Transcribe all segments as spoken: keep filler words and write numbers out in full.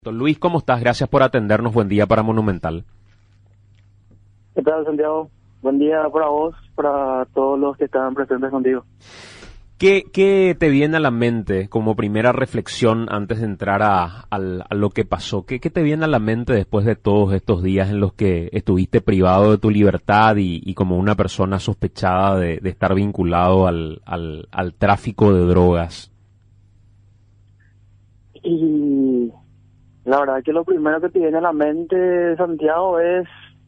Don Luis, ¿cómo estás? Gracias por atendernos. Buen día para Monumental. ¿Qué tal, Santiago? Buen día para vos, para todos los que están presentes contigo. ¿Qué, qué te viene a la mente como primera reflexión antes de entrar a, al- a lo que pasó? ¿Qué, qué te viene a la mente después de todos estos días en los que estuviste privado de tu libertad y, y como una persona sospechada de, de estar vinculado al, al, al tráfico de drogas? Y la verdad que lo primero que te viene a la mente, Santiago, es,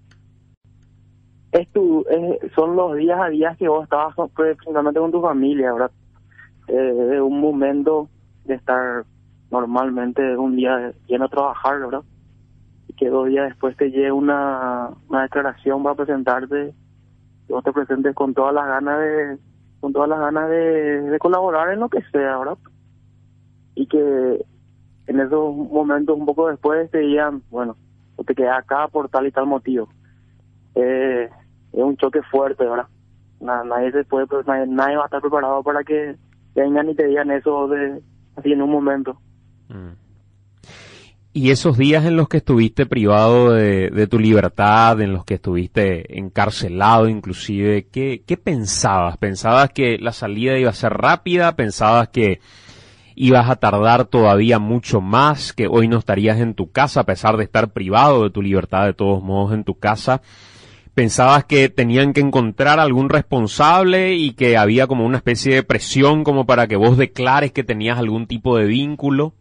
es tu, es- son los días a días que vos estabas con- pues, principalmente con tu familia, ¿verdad? Eh, un momento de estar normalmente un día lleno a trabajar, ¿verdad? Y que dos días después te llegue una, una declaración para presentarte, que vos te presentes con todas las ganas de, con todas las ganas de, de colaborar en lo que sea, ¿verdad? Y que en esos momentos un poco después te digan, bueno, o te quedas acá por tal y tal motivo. Eh, es un choque fuerte, ¿verdad? Na- nadie se puede, pues, nadie, nadie va a estar preparado para que vengan y te digan eso de así en un momento. Mm. Y esos días en los que estuviste privado de, de tu libertad, en los que estuviste encarcelado inclusive, ¿qué, qué pensabas? ¿Pensabas que la salida iba a ser rápida? ¿Pensabas que ibas a tardar todavía mucho más? ¿Que hoy no estarías en tu casa a pesar de estar privado de tu libertad de todos modos en tu casa? ¿Pensabas que tenían que encontrar algún responsable y que había como una especie de presión como para que vos declares que tenías algún tipo de vínculo?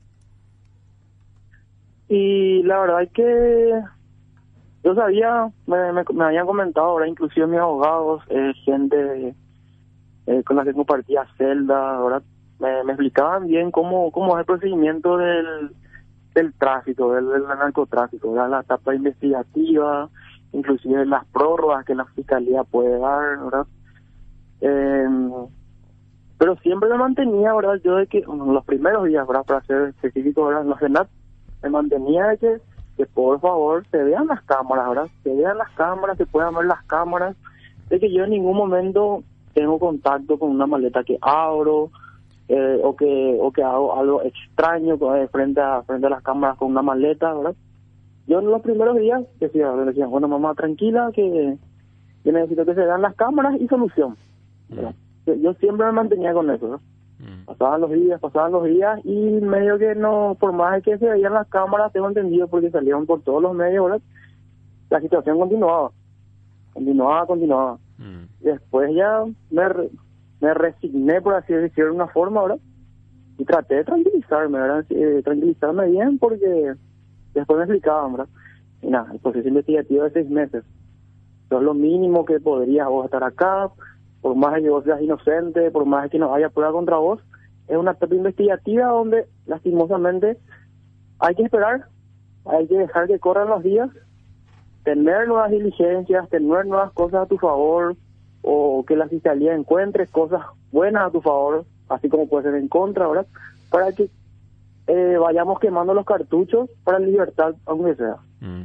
Y la verdad es que yo sabía, me, me, me habían comentado ahora, inclusive mis abogados, eh, gente eh, con la que compartía celda, ahora me, me explicaban bien cómo, cómo es el procedimiento del, del tráfico, del, del narcotráfico, ¿verdad? La etapa investigativa, inclusive las prórrogas que la fiscalía puede dar, ¿verdad? Eh, pero siempre me mantenía, ¿verdad? Yo de que, bueno, los primeros días, ¿verdad? Para ser específico, ¿verdad? En los Senat, me mantenía de que, que por favor se vean las cámaras, ¿verdad? Se vean las cámaras, se puedan ver las cámaras, de que yo en ningún momento tengo contacto con una maleta que abro, eh, o que o que hago algo extraño eh, frente a frente a las cámaras con una maleta, ¿verdad? Yo en los primeros días decía, le decía, bueno, mamá, tranquila, que yo necesito que se vean las cámaras y solución, ¿verdad? Yo, yo siempre me mantenía con eso, ¿no? Mm. Pasaban los días, pasaban los días y medio que no, por más de que se veían las cámaras, tengo entendido porque salieron por todos los medios, ¿verdad? La situación continuaba, continuaba, continuaba. Mm. Después ya me, re- me resigné, por así decirlo, de una forma, ¿verdad? Y traté de tranquilizarme, ¿verdad? Eh, tranquilizarme bien porque después me explicaban, ¿verdad? Y nada, el proceso investigativo de seis meses. Eso es lo mínimo que podrías vos estar acá, por más de que vos seas inocente, por más de que no haya prueba contra vos. Es una etapa investigativa donde, lastimosamente, hay que esperar, hay que dejar que corran los días, tener nuevas diligencias, tener nuevas cosas a tu favor, o que la fiscalía encuentre cosas buenas a tu favor, así como puede ser en contra, ¿verdad? Para que eh, vayamos quemando los cartuchos para la libertad, aunque sea. Mm.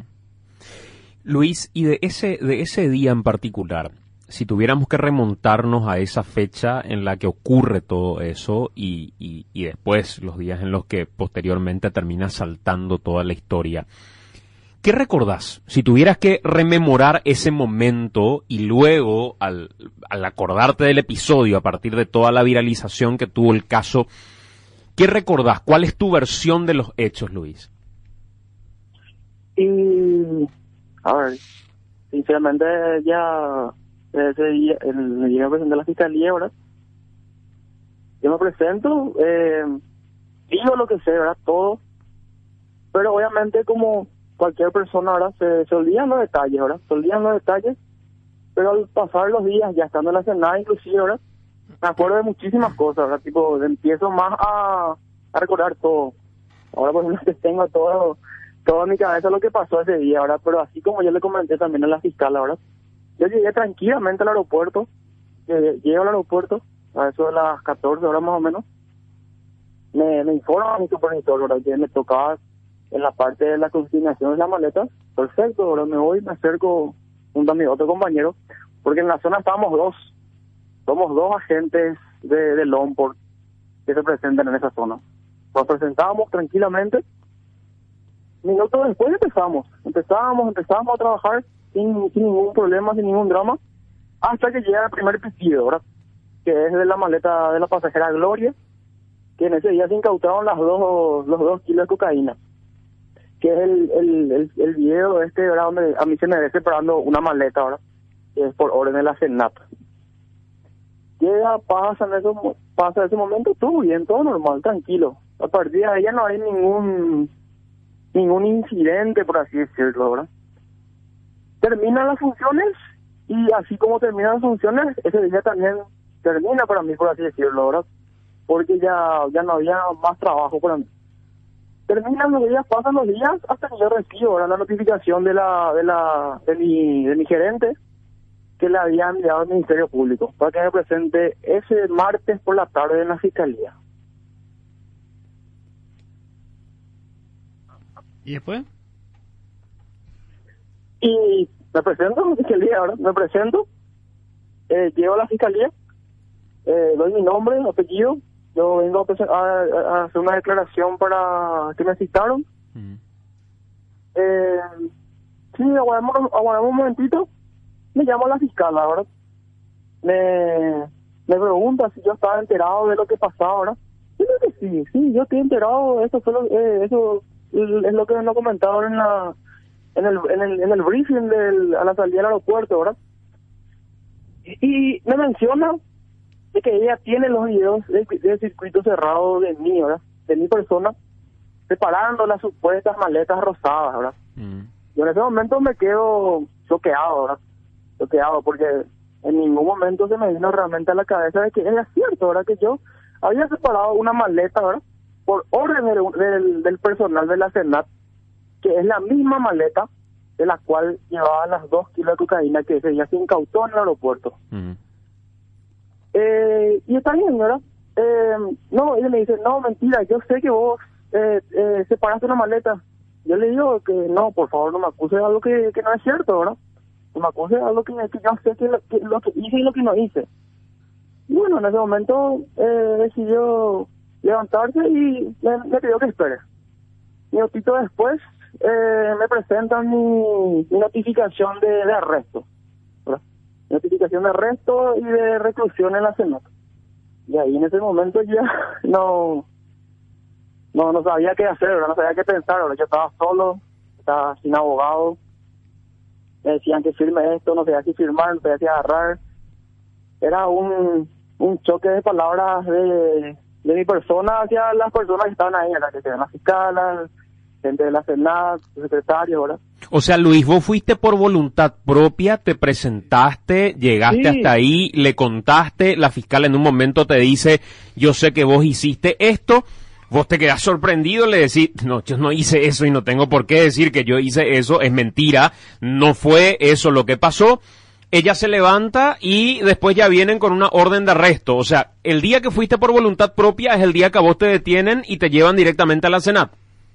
Luis, y de ese, de ese día en particular, si tuviéramos que remontarnos a esa fecha en la que ocurre todo eso y, y, y después los días en los que posteriormente termina saltando toda la historia, ¿qué recordás? Si tuvieras que rememorar ese momento y luego, al, al acordarte del episodio, a partir de toda la viralización que tuvo el caso, ¿qué recordás? ¿Cuál es tu versión de los hechos, Luis? Y, a ver, sinceramente ya ese día, el el día que presenté a la fiscalía, ¿verdad? Yo me presento, eh, digo lo que sé, ¿verdad? Todo, pero obviamente como cualquier persona, ¿verdad? Se, se olvidan los detalles, ¿verdad? Se olvidan los detalles, pero al pasar los días, ya estando en la Senada inclusive, ¿verdad? Me acuerdo de muchísimas cosas, ¿verdad? Tipo, empiezo más a, a recordar todo. Ahora por ejemplo tengo todo, todo en mi cabeza lo que pasó ese día, ¿verdad? Pero así como yo le comenté también a la fiscal, ¿verdad? Yo llegué tranquilamente al aeropuerto, llegué, llegué al aeropuerto, a eso de las catorce horas más o menos, me, me informa a mi supervisor, ¿verdad? Que me tocaba en la parte de la consignación de las maletas. Perfecto, ahora me voy, me acerco junto a mi otro compañero, porque en la zona estábamos dos, somos dos agentes de, de Lomport que se presentan en esa zona. Nos presentábamos tranquilamente minutos después empezamos, empezamos, empezamos a trabajar sin, sin ningún problema, sin ningún drama, hasta que llega el primer pitido, ¿verdad? Que es de la maleta de la pasajera Gloria, que en ese día se incautaron las dos, los dos kilos de cocaína, que es el, el, el, el video este, ¿verdad? Donde a mí se me ve separando una maleta, ¿verdad? Que es por orden de la CENAP. Llega, pasa en ese, pasa ese momento, todo bien, todo normal, tranquilo. A partir de ahí ya no hay ningún ningún incidente, por así decirlo, ¿verdad? Terminan las funciones y así como terminan las funciones, ese día también termina para mí, por así decirlo, ¿verdad? Porque ya, ya no había más trabajo para mí. Terminan los días, pasan los días, hasta que yo recibo, ¿verdad?, la notificación de la de la de mi, de mi gerente, que le había enviado al Ministerio Público para que me presente ese martes por la tarde en la Fiscalía. ¿Y después? Y me presento a la Fiscalía, ¿verdad? Me presento, eh, llego a la Fiscalía, eh, doy mi nombre, apellido, yo vengo a, a, a hacer una declaración para que me citaron. Mm. Eh, sí, aguardamos, aguardamos un momentito. Me llama la fiscal, ¿verdad? Me, me pregunta si yo estaba enterado de lo que pasaba, ¿verdad? Yo creo que sí, sí, yo estoy enterado. Eso fue lo, eh, eso es lo que me lo comentaron en la en el en el en el briefing del, a la salida del aeropuerto, ¿verdad? Y, y me menciona de que ella tiene los videos del de circuito cerrado de mí, ¿verdad? De mi persona, separando las supuestas maletas rosadas, ¿verdad? Mm. Yo en ese momento me quedo choqueado, ¿verdad? Choqueado, porque en ningún momento se me vino realmente a la cabeza de que era cierto, ¿verdad? Que yo había separado una maleta, ¿verdad? Por orden del, del, del personal de la CENAP, que es la misma maleta de la cual llevaba las dos kilos de cocaína que ese día se incautó en el aeropuerto. Uh-huh. eh, y está bien, ¿verdad? Eh, no, ella me dice, no, mentira, yo sé que vos eh, eh, separaste una maleta. Yo le digo que no, por favor, no me acuses de algo que, que no es cierto, ¿verdad? No me acuses de algo que, que yo sé que lo, que lo que hice y lo que no hice. Y bueno, en ese momento eh, decidió levantarse y me, me pidió que espere. Minutito después eh, me presentan mi, mi notificación de, de arresto, ¿verdad? Notificación de arresto y de reclusión en la CENAP. Y ahí en ese momento ya no no no sabía qué hacer, ¿verdad? No sabía qué pensar, ¿verdad? Yo estaba solo, estaba sin abogado. Me decían que firme esto, no sabía si firmar, no sabía si agarrar. Era un, un choque de palabras de, de mi persona hacia las personas que estaban ahí, ¿verdad? Que eran las fiscales, gente de la Senat, secretarios, ¿verdad? O sea, Luis, vos fuiste por voluntad propia, te presentaste, llegaste sí. hasta ahí, le contaste, la fiscal en un momento te dice, yo sé que vos hiciste esto, vos te quedás sorprendido, le decís, no, yo no hice eso y no tengo por qué decir que yo hice eso, es mentira, no fue eso lo que pasó. Ella se levanta y después ya vienen con una orden de arresto. O sea, el día que fuiste por voluntad propia es el día que a vos te detienen y te llevan directamente a la Senat.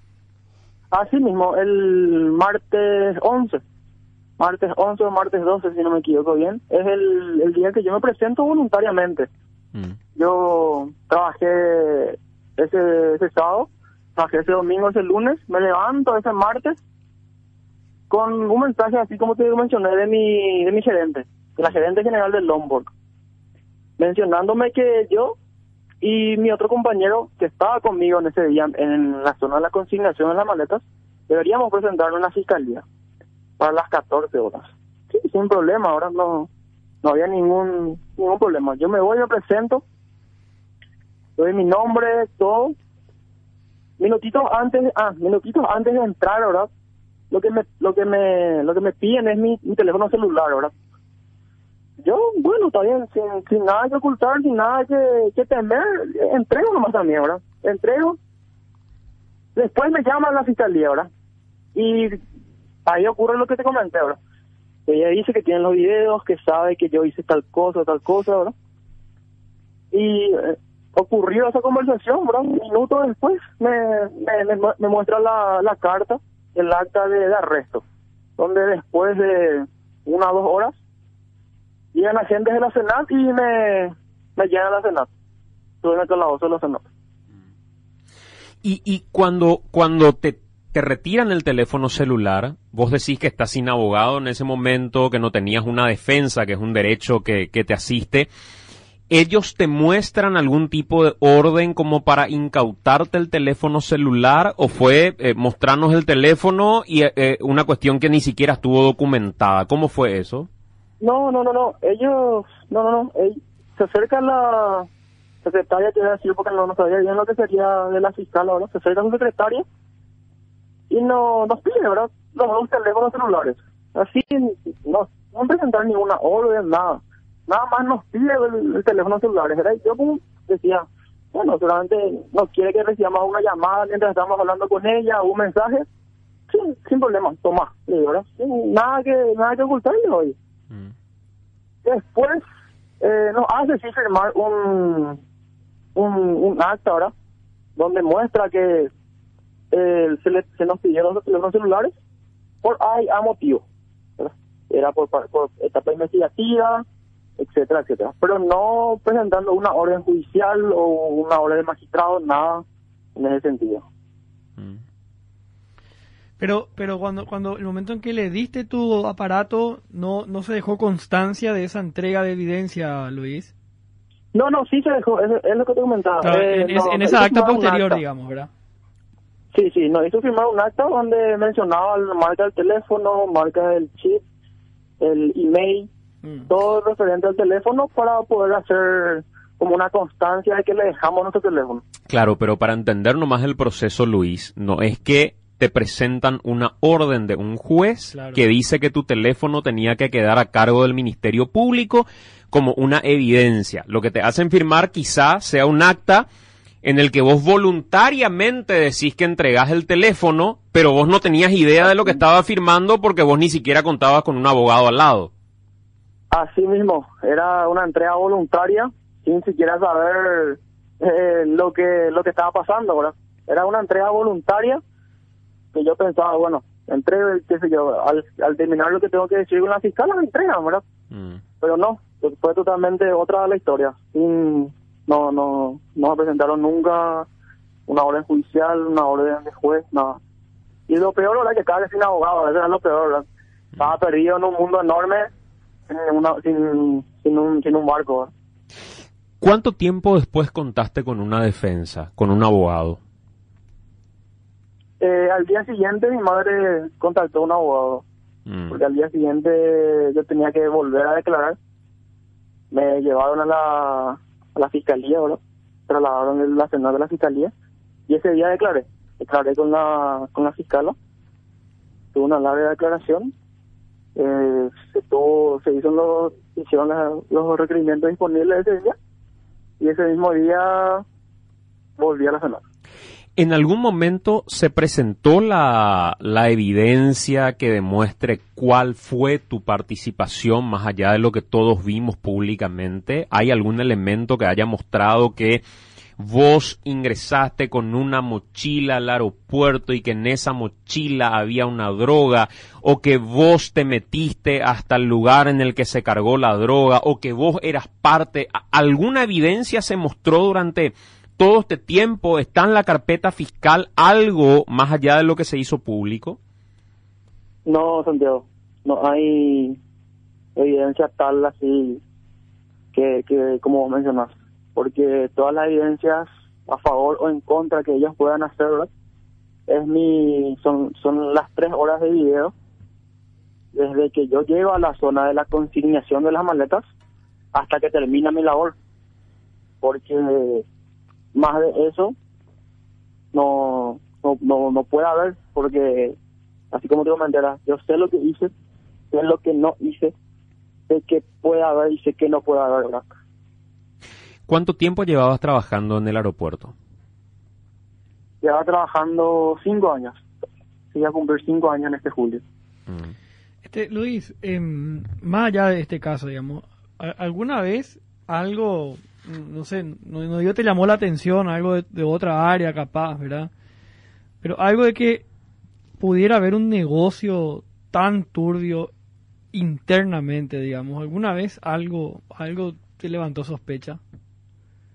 Así mismo, el martes once, martes once o martes doce, si no me equivoco bien, es el, el día que yo me presento voluntariamente. Mm. Yo trabajé ese, ese sábado, trabajé ese domingo, ese lunes, me levanto ese martes con un mensaje así como te mencioné de mi de mi gerente, de la gerente general del Lombard, mencionándome que yo y mi otro compañero que estaba conmigo en ese día en la zona de la consignación de las maletas, deberíamos presentarlo en la fiscalía para las catorce horas. Sí, sin problema, ahora no no había ningún ningún problema. Yo me voy, me presento, doy mi nombre, todo. Minutitos antes, ah, minutitos antes de entrar, ¿verdad? Lo que me lo que me lo que me piden es mi, mi teléfono celular, ¿verdad? Yo, bueno, está bien, sin, sin nada que ocultar, sin nada que, que temer, entrego nomás también, ¿verdad? Entrego. Después me llaman a la fiscalía, ¿verdad? Y ahí ocurre lo que te comenté, ¿verdad? Ella dice que tiene los videos, que sabe que yo hice tal cosa, tal cosa, ¿verdad? Y eh, ocurrió esa conversación, ¿verdad? Un minuto después me, me, me, me muestra la, la carta, el acta de, de arresto, donde después de una o dos horas llegan agentes de la Senat y me, me llegan a la Senat. Estuve en el calabozo de la Senat. Y, y cuando, cuando te te retiran el teléfono celular, vos decís que estás sin abogado en ese momento, que no tenías una defensa, que es un derecho que, que te asiste. ¿Ellos te muestran algún tipo de orden como para incautarte el teléfono celular o fue eh, mostrarnos el teléfono y eh, una cuestión que ni siquiera estuvo documentada? ¿Cómo fue eso? No, no, no, no. Ellos, no, no, no. Ell- se acerca la secretaria, te voy a decir porque no, no sabía bien lo que sería de la fiscal ahora. Se acerca su secretaria y no nos pide, ¿verdad? Los dos teléfonos celulares. Así, no, no presentar ninguna orden, nada. Nada más nos pide el, el teléfono celular, ¿verdad? Y yo como decía, bueno, seguramente no quiere que recibamos una llamada mientras estamos hablando con ella, un mensaje. Sin, sin problema, toma, le digo, ¿verdad? Sin nada que, nada que ocultarle hoy. Mm. Después eh, nos hace sí firmar un, un, un acta, ¿verdad? Donde muestra que eh, se, le, se nos pidieron los teléfonos celulares por A y A motivo, ¿verdad? Era por, por, por etapa investigativa, etcétera, etcétera, pero no presentando una orden judicial o una orden de magistrado, nada en ese sentido. Mm. Pero, pero cuando, cuando el momento en que le diste tu aparato, no, no se dejó constancia de esa entrega de evidencia, Luis. No, no, sí se dejó, es, es lo que te comentaba. Claro, eh, en, no, en esa acta posterior, digamos, ¿verdad? Sí, sí, nos hizo firmar un acta donde mencionaba la marca del teléfono, marca del chip, el email, mm. todo referente al teléfono para poder hacer como una constancia de que le dejamos nuestro teléfono. Claro, pero para entender nomás el proceso, Luis, no es que te presentan una orden de un juez claro. que dice que tu teléfono tenía que quedar a cargo del Ministerio Público como una evidencia. Lo que te hacen firmar quizás sea un acta en el que vos voluntariamente decís que entregás el teléfono, pero vos no tenías idea de lo que estaba firmando porque vos ni siquiera contabas con un abogado al lado. Así mismo, era una entrega voluntaria sin siquiera saber eh, lo que lo que estaba pasando, ¿verdad? Era una entrega voluntaria que yo pensaba, bueno, entrego, qué sé yo, al, al terminar lo que tengo que decir con la fiscal, la entrega, ¿verdad? Mm. Pero no, fue totalmente otra la historia. Sin, no, no, no me presentaron nunca una orden judicial, una orden de juez, nada. Y lo peor, ¿verdad? Que estaba sin abogado, eso era lo peor, ¿verdad? Mm. Estaba perdido en un mundo enorme, sin, una, sin, sin, un, sin un barco, ¿verdad? ¿Cuánto tiempo después contaste con una defensa, con un abogado? Eh, al día siguiente mi madre contactó a un abogado, mm. porque al día siguiente yo tenía que volver a declarar. Me llevaron a la, a la fiscalía, ¿verdad? Trasladaron el nacional de la fiscalía y ese día declaré. Declaré con la con la fiscala. Tuve una larga declaración. Eh, se, tuvo, se hizo los, hicieron los, los requerimientos disponibles ese día y ese mismo día volví a la nacional. ¿En algún momento se presentó la, la evidencia que demuestre cuál fue tu participación más allá de lo que todos vimos públicamente? ¿Hay algún elemento que haya mostrado que vos ingresaste con una mochila al aeropuerto y que en esa mochila había una droga, o que vos te metiste hasta el lugar en el que se cargó la droga, o que vos eras parte? ¿Alguna evidencia se mostró durante todo este tiempo? ¿Está en la carpeta fiscal algo más allá de lo que se hizo público? No, Santiago, no hay evidencia tal así que, que como vos mencionás, porque todas las evidencias a favor o en contra que ellos puedan hacer, ¿verdad? Es mi, son, son las tres horas de video desde que yo llego a la zona de la consignación de las maletas hasta que termina mi labor, porque más de eso no no no, no puede haber, porque así como te comenté, yo sé lo que hice, sé lo que no hice, sé que puede haber y sé que no puede haber, ¿verdad? ¿Cuánto tiempo llevabas trabajando en el aeropuerto? Llevaba trabajando cinco años. Voy a cumplir cinco años en este julio. Mm. Este, Luis, eh, más allá de este caso, digamos, ¿alguna vez algo, no sé, no, no digo te llamó la atención, algo de, de otra área capaz, ¿verdad? Pero algo de que pudiera haber un negocio tan turbio internamente, digamos, ¿alguna vez algo, algo te levantó sospecha?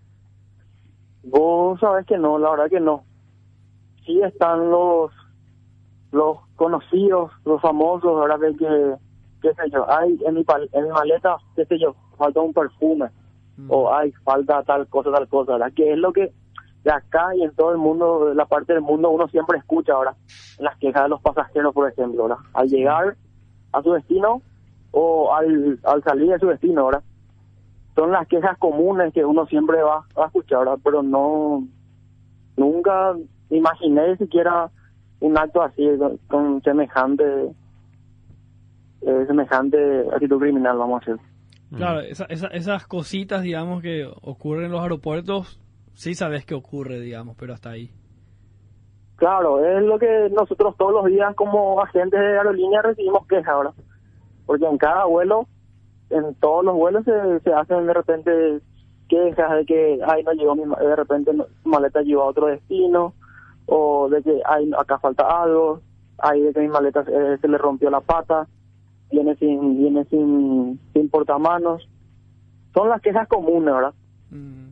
Vos sabés que no, la verdad que no. Sí están los los conocidos, los famosos, ahora de que, qué sé yo, hay en mi, pal- en mi maleta, qué sé yo, falta un perfume, mm. o hay falta tal cosa, tal cosa, ¿verdad? Que es lo que de acá y en todo el mundo, la parte del mundo, uno siempre escucha ahora, en las quejas de los pasajeros, por ejemplo, ¿verdad? Al llegar a su destino o al, al salir de su destino, ¿verdad? Son las quejas comunes que uno siempre va, va a escuchar, ¿verdad? Pero no, nunca imaginé siquiera un acto así, con, con semejante, eh, semejante actitud criminal, vamos a decir. Claro, esa, esa, esas cositas, digamos, que ocurren en los aeropuertos, sí sabes que ocurre, digamos, pero hasta ahí. Claro, es lo que nosotros todos los días como agentes de aerolínea recibimos quejas ahora, porque en cada vuelo, en todos los vuelos se, se hacen de repente quejas de que, ay, no llegó mi, de repente no, mi maleta llegó a otro destino, o de que, ay, acá falta algo, ay, de que mi maleta eh, se le rompió la pata, viene sin, viene sin, sin portamanos. Son las quejas comunes, ¿verdad? Mm.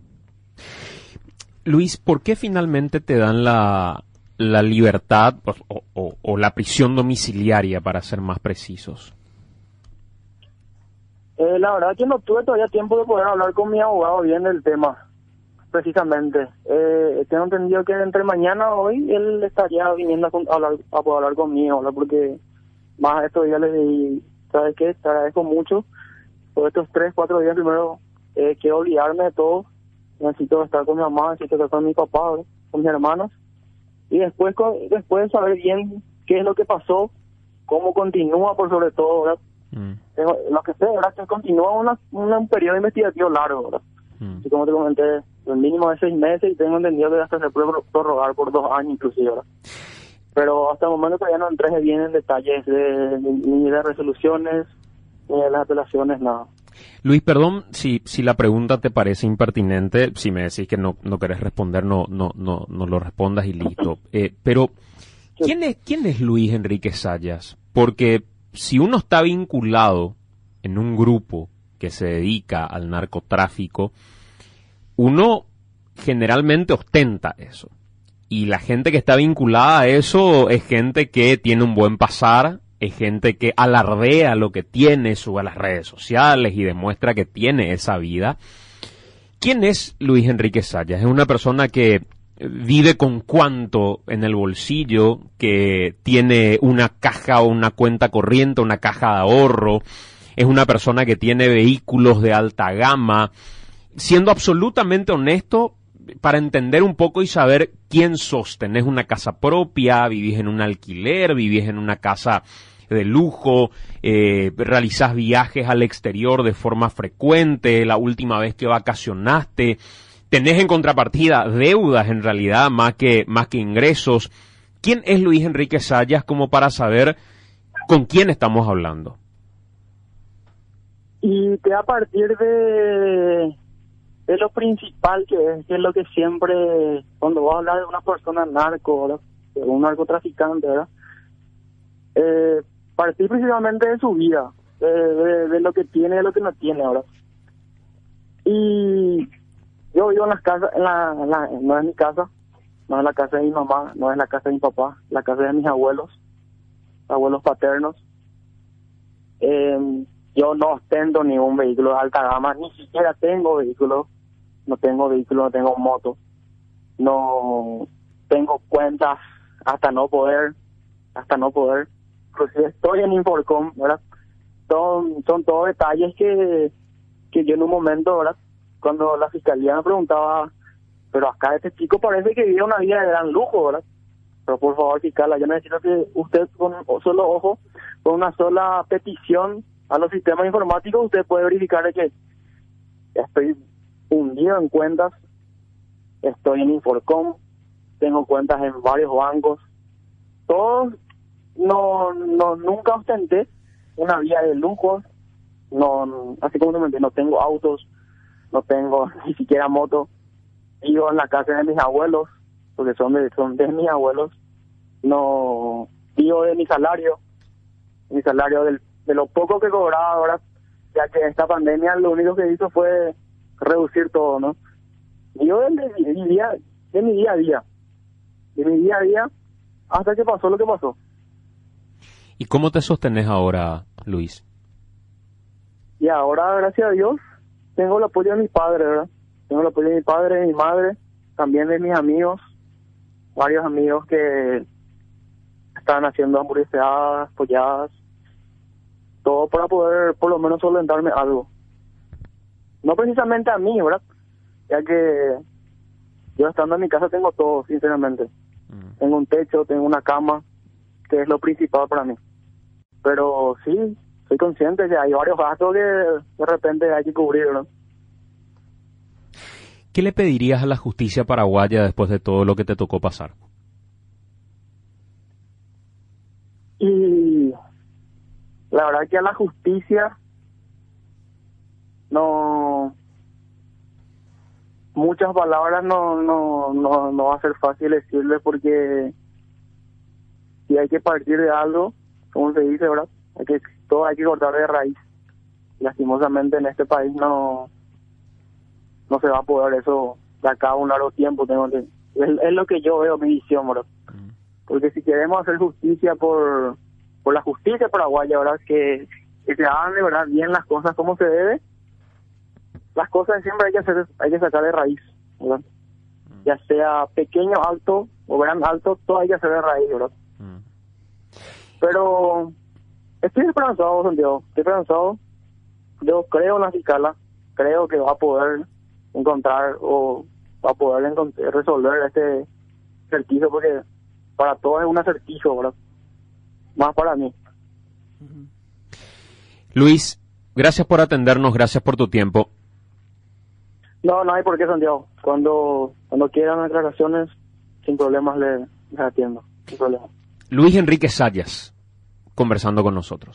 Luis, ¿por qué finalmente te dan la, la libertad o, o, o la prisión domiciliaria, para ser más precisos? Eh, la verdad que no tuve todavía tiempo de poder hablar con mi abogado bien del tema, precisamente. Eh, tengo entendido que entre mañana o hoy él estaría viniendo a, con, a, hablar, a poder hablar conmigo, ¿verdad? Porque más estos días les di, ¿sabes qué? Te agradezco mucho por estos tres, cuatro días. Primero, eh, quiero olvidarme de todo. Necesito estar con mi mamá, necesito estar con mi papá, ¿verdad? Con mis hermanos. Y después, con, después saber bien qué es lo que pasó, cómo continúa, por sobre todo, ¿verdad? Mm. Tengo, lo que sé, ¿verdad? Que continúa una, una, un periodo investigativo largo, ¿verdad? Mm. Así como te comenté, el mínimo de seis meses, y tengo entendido que hasta se puede prorrogar por dos años inclusive, ¿verdad? Pero hasta el momento todavía no entré bien en detalles de, ni de resoluciones, ni de las apelaciones, nada. Luis, perdón si si la pregunta te parece impertinente, si me decís que no no querés responder, no no no no lo respondas y listo. Eh, pero ¿quién es quién es Luis Enrique Zayas? Porque si uno está vinculado en un grupo que se dedica al narcotráfico, uno generalmente ostenta eso. Y la gente que está vinculada a eso es gente que tiene un buen pasar, es gente que alardea lo que tiene, sube a las redes sociales y demuestra que tiene esa vida. ¿Quién es Luis Enrique Zayas? Es una persona que vive con cuánto en el bolsillo, que tiene una caja o una cuenta corriente, una caja de ahorro, es una persona que tiene vehículos de alta gama. Siendo absolutamente honesto, para entender un poco y saber quién sos, tenés una casa propia, vivís en un alquiler, vivís en una casa de lujo, eh, realizás viajes al exterior de forma frecuente, la última vez que vacacionaste, tenés en contrapartida deudas en realidad más que, más que ingresos. ¿Quién es Luis Enrique Zayas como para saber con quién estamos hablando? Y que a partir de... es lo principal que es, que es lo que siempre, cuando vas a hablar de una persona narco, ¿verdad? De un narcotraficante, ¿verdad? Eh, partir principalmente de su vida, de, de, de lo que tiene y de lo que no tiene, ¿verdad? Y yo vivo en las casas, en la, en la, no es mi casa, no es la casa de mi mamá, no es la casa de mi papá, la casa de mis abuelos, abuelos paternos. Eh, yo no ostento ningún vehículo de alta gama, ni siquiera tengo vehículo. No tengo vehículo, no tengo moto, no tengo cuentas hasta no poder, hasta no poder. Inclusive estoy en Inforcom, ¿verdad? Son, son todos detalles que, que yo en un momento, ¿verdad? Cuando la fiscalía me preguntaba, pero acá este chico parece que vive una vida de gran lujo, ¿verdad? Pero por favor, fiscal, yo necesito que usted con un solo ojo, con una sola petición a los sistemas informáticos, usted puede verificar de que estoy hundido en cuentas, estoy en Inforcom, tengo cuentas en varios bancos, todos, no, no, nunca ostenté una vida de lujo, no, así como te mencioné, no tengo autos, no tengo ni siquiera moto, vivo en la casa de mis abuelos, porque son de, son de mis abuelos, no, vivo de mi salario, mi salario del, de lo poco que cobraba ahora, ya que esta pandemia lo único que hizo fue reducir todo, ¿no? Yo de, de, de, mi día, de mi día a día, de mi día a día, hasta que pasó lo que pasó. ¿Y cómo te sostenés ahora, Luis? Y ahora, gracias a Dios, tengo el apoyo de mi padre, ¿verdad? Tengo el apoyo de mi padre, de mi madre, también de mis amigos, varios amigos que están haciendo hamburguesadas, polladas, todo para poder por lo menos solventarme algo. No precisamente a mí, ¿verdad? Ya que yo estando en mi casa tengo todo, sinceramente. Mm. Tengo un techo, tengo una cama, que es lo principal para mí. Pero sí, soy consciente que hay varios gastos que de repente hay que cubrir, ¿no? ¿Qué le pedirías a la justicia paraguaya después de todo lo que te tocó pasar? Y la verdad que a la justicia no, muchas palabras no no no no va a ser fácil decirle, porque si hay que partir de algo, como se dice, ¿verdad? Hay que, todo hay que cortar de raíz. Lastimosamente en este país no no se va a poder eso de acá a un largo tiempo. Tengo que, es, es lo que yo veo, mi visión, ¿verdad? Mm. Porque si queremos hacer justicia por por la justicia paraguaya, ¿verdad? Que, que se hagan de verdad bien las cosas como se debe. Las cosas siempre hay que hacer, hay que sacar de raíz, ¿verdad? Mm. Ya sea pequeño, alto o gran alto, todo hay que hacer de raíz, ¿verdad? Mm. Pero estoy esperanzado, Santiago, estoy esperanzado. Yo creo en la fiscala, creo que va a poder encontrar o va a poder encontrar, resolver este acertijo, porque para todos es un acertijo, ¿verdad? Más para mí. Luis, gracias por atendernos, gracias por tu tiempo. No, no hay por qué, Santiago. Cuando cuando quieran aclaraciones, sin problemas le, les atiendo, sin problema. Luis Enrique Zayas, conversando con nosotros.